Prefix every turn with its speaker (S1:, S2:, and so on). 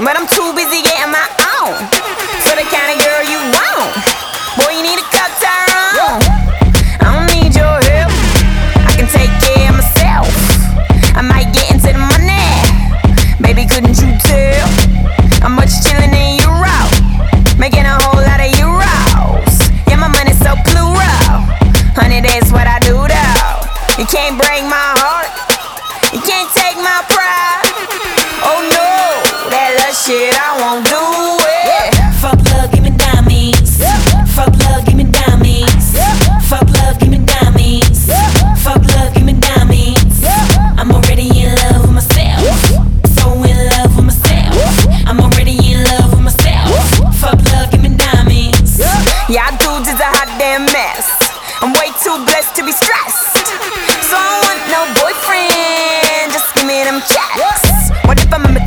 S1: but I'm too busy getting my own. So the kind of girl you want, boy, you need to cut down. I don't need your help, I can take care of myself. I might get into the money, baby, couldn't you tell? I'm much chillin' in Europe, making a whole lot of euros. Yeah, my money's so plural, honey, that's what I do though. You can't break my heart, you can't take my pride. Oh no, that love shit I won't do it.
S2: Fuck love, give me diamonds. Fuck love, give me diamonds. Fuck love, give me diamonds. Fuck love, give me diamonds. I'm already in love with myself, so in love with myself. I'm already in love with myself. Fuck love, give me diamonds.
S1: Yeah, dudes is a hot damn mess. I'm way too blessed to be stressed, so I don't want no boyfriend, just give me them checks. What if I'm a